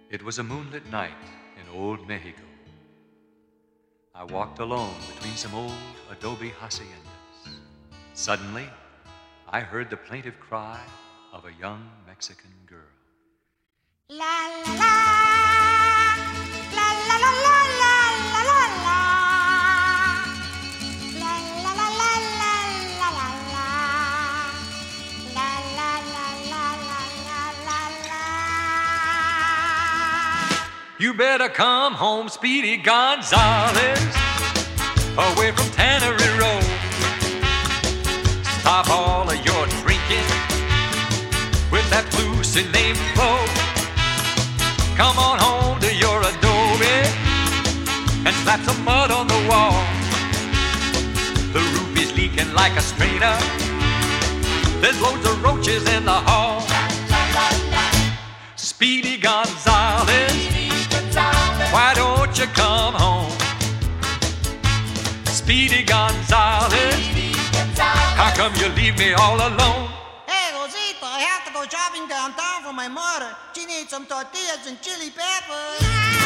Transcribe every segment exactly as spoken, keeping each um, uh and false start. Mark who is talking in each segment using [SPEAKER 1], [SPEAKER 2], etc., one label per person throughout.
[SPEAKER 1] It was a moonlit night in old Mexico. I walked alone between some old adobe haciendas. Suddenly, I heard the plaintive cry of a young Mexican girl.
[SPEAKER 2] La la la, la la la la la la la la, la la la la la la la la, la la la la la la la.
[SPEAKER 1] You better come home, Speedy Gonzales, away from Tannery Road. Stop all of your drinking with that blue name flow. Come on home to your adobe and slap some mud on the wall. The roof is leaking like a strainer. There's loads of roaches in the hall. Speedy Gonzales, why don't you come home? Speedy Gonzales, how come you leave me all alone?
[SPEAKER 3] Hey, Rosita, I have to go shopping downtown for my mother. She needs some tortillas and chili peppers.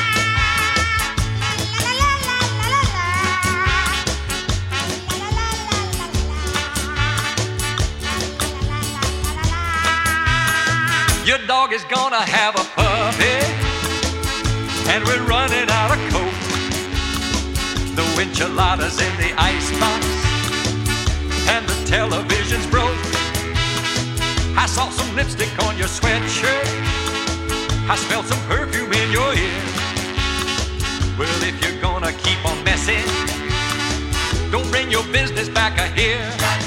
[SPEAKER 1] Your dog is gonna have a puppy, and we're running out of coke. The enchiladas in the icebox, and the television's broke. I saw some lipstick on your sweatshirt. I smelled some perfume in your ear. Well, if you're gonna keep on messing, don't bring your business back here.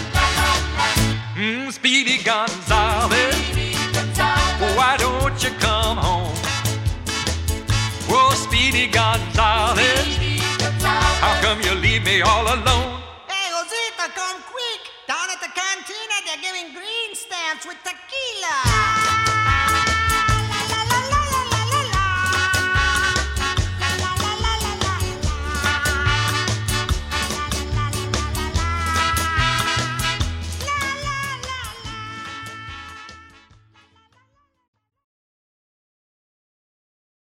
[SPEAKER 1] Mm, Speedy Gonzales, why don't you come home? Whoa, Speedy Gonzales, how come you leave me all alone?
[SPEAKER 3] Hey, Rosita, come quick. Down at the cantina, they're giving green stamps with tequila.